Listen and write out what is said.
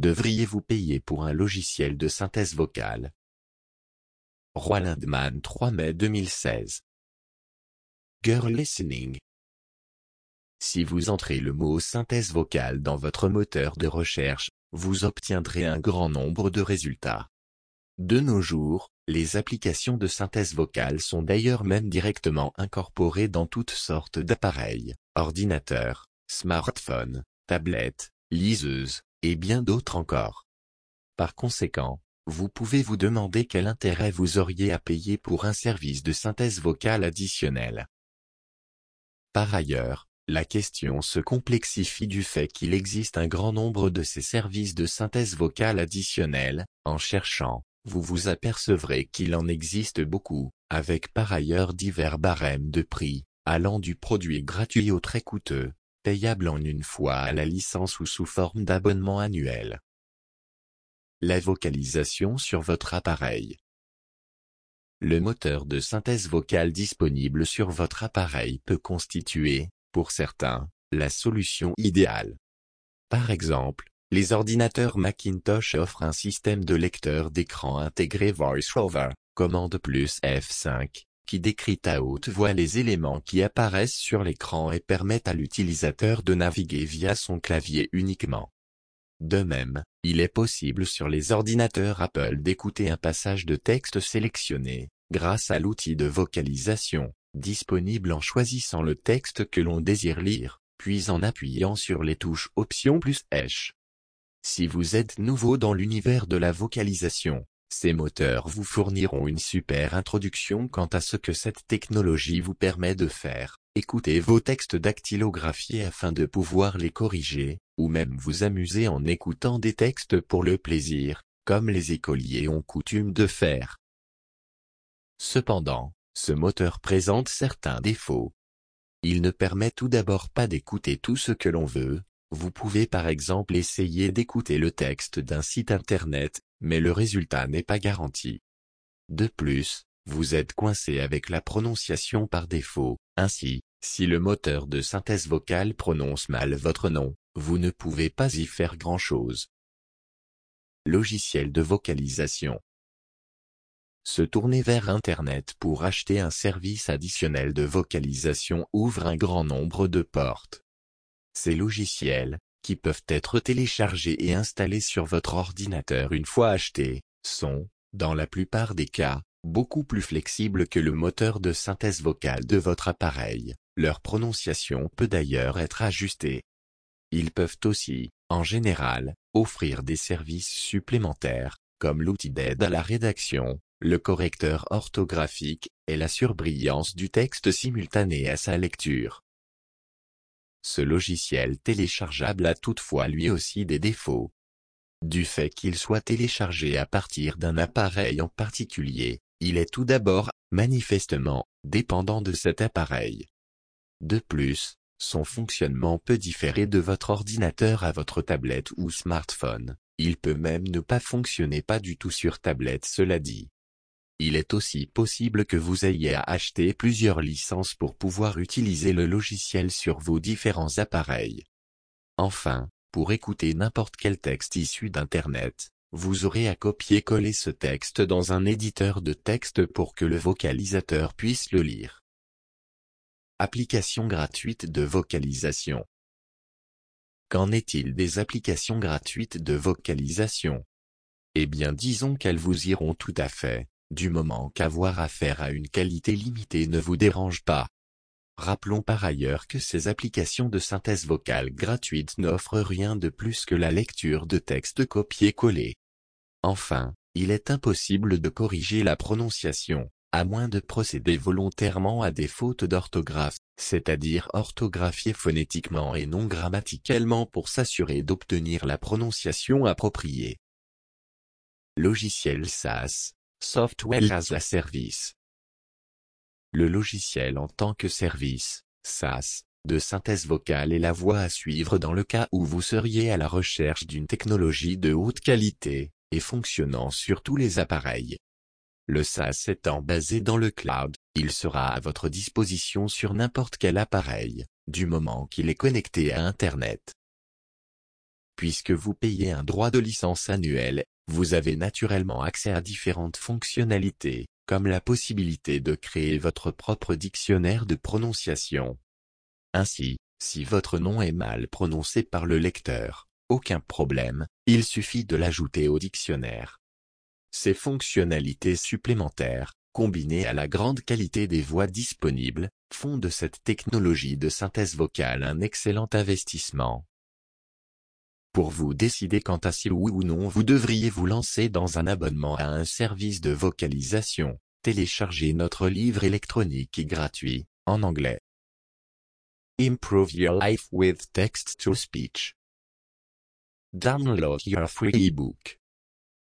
devriez-vous payer pour un logiciel de synthèse vocale? Roy Lindman, 3 mai 2016. Girl Listening. Si vous entrez le mot synthèse vocale dans votre moteur de recherche, vous obtiendrez un grand nombre de résultats. De nos jours, les applications de synthèse vocale sont d'ailleurs même directement incorporées dans toutes sortes d'appareils, ordinateurs, smartphones, tablettes, liseuses, et bien d'autres encore. Par conséquent, vous pouvez vous demander quel intérêt vous auriez à payer pour un service de synthèse vocale additionnel. Par ailleurs, la question se complexifie du fait qu'il existe un grand nombre de ces services de synthèse vocale additionnels. En cherchant, vous vous apercevrez qu'il en existe beaucoup, avec par ailleurs divers barèmes de prix, allant du produit gratuit au très coûteux, payable en une fois à la licence ou sous forme d'abonnement annuel. La vocalisation sur votre appareil. Le moteur de synthèse vocale disponible sur votre appareil peut constituer, pour certains, la solution idéale. Par exemple, les ordinateurs Macintosh offrent un système de lecteur d'écran intégré VoiceOver, commande plus F5, qui décrit à haute voix les éléments qui apparaissent sur l'écran et permettent à l'utilisateur de naviguer via son clavier uniquement. De même, il est possible sur les ordinateurs Apple d'écouter un passage de texte sélectionné, grâce à l'outil de vocalisation, disponible en choisissant le texte que l'on désire lire, puis en appuyant sur les touches Options plus H. Si vous êtes nouveau dans l'univers de la vocalisation, ces moteurs vous fourniront une super introduction quant à ce que cette technologie vous permet de faire. Écoutez vos textes dactylographiés afin de pouvoir les corriger, ou même vous amuser en écoutant des textes pour le plaisir, comme les écoliers ont coutume de faire. Cependant, ce moteur présente certains défauts. Il ne permet tout d'abord pas d'écouter tout ce que l'on veut. Vous pouvez par exemple essayer d'écouter le texte d'un site internet, mais le résultat n'est pas garanti. De plus, vous êtes coincé avec la prononciation par défaut. Ainsi, si le moteur de synthèse vocale prononce mal votre nom, vous ne pouvez pas y faire grand-chose. Logiciel de vocalisation. Se tourner vers Internet pour acheter un service additionnel de vocalisation ouvre un grand nombre de portes. Ces logiciels, qui peuvent être téléchargés et installés sur votre ordinateur une fois achetés, sont, dans la plupart des cas, beaucoup plus flexibles que le moteur de synthèse vocale de votre appareil. Leur prononciation peut d'ailleurs être ajustée. Ils peuvent aussi, en général, offrir des services supplémentaires, comme l'outil d'aide à la rédaction, le correcteur orthographique, et la surbrillance du texte simultané à sa lecture. Ce logiciel téléchargeable a toutefois lui aussi des défauts. Du fait qu'il soit téléchargé à partir d'un appareil en particulier, il est tout d'abord, manifestement, dépendant de cet appareil. De plus, son fonctionnement peut différer de votre ordinateur à votre tablette ou smartphone. Il peut même ne pas fonctionner pas du tout sur tablette, cela dit. Il est aussi possible que vous ayez à acheter plusieurs licences pour pouvoir utiliser le logiciel sur vos différents appareils. Enfin, pour écouter n'importe quel texte issu d'Internet, vous aurez à copier-coller ce texte dans un éditeur de texte pour que le vocalisateur puisse le lire. Applications gratuites de vocalisation. Qu'en est-il des applications gratuites de vocalisation? Eh bien disons qu'elles vous iront tout à fait, du moment qu'avoir affaire à une qualité limitée ne vous dérange pas. Rappelons par ailleurs que ces applications de synthèse vocale gratuites n'offrent rien de plus que la lecture de textes copiés-collés. Enfin, il est impossible de corriger la prononciation, à moins de procéder volontairement à des fautes d'orthographe, c'est-à-dire orthographier phonétiquement et non grammaticalement pour s'assurer d'obtenir la prononciation appropriée. Logiciel SaaS, Software as a Service. Le logiciel en tant que service, SaaS, de synthèse vocale est la voie à suivre dans le cas où vous seriez à la recherche d'une technologie de haute qualité, et fonctionnant sur tous les appareils. Le SaaS étant basé dans le cloud, il sera à votre disposition sur n'importe quel appareil, du moment qu'il est connecté à Internet. Puisque vous payez un droit de licence annuel, vous avez naturellement accès à différentes fonctionnalités, comme la possibilité de créer votre propre dictionnaire de prononciation. Ainsi, si votre nom est mal prononcé par le lecteur, aucun problème, il suffit de l'ajouter au dictionnaire. Ces fonctionnalités supplémentaires, combinées à la grande qualité des voix disponibles, font de cette technologie de synthèse vocale un excellent investissement. Pour vous décider quant à si oui ou non vous devriez vous lancer dans un abonnement à un service de vocalisation, téléchargez notre livre électronique gratuit, en anglais. Improve your life with text-to-speech. Download your free ebook.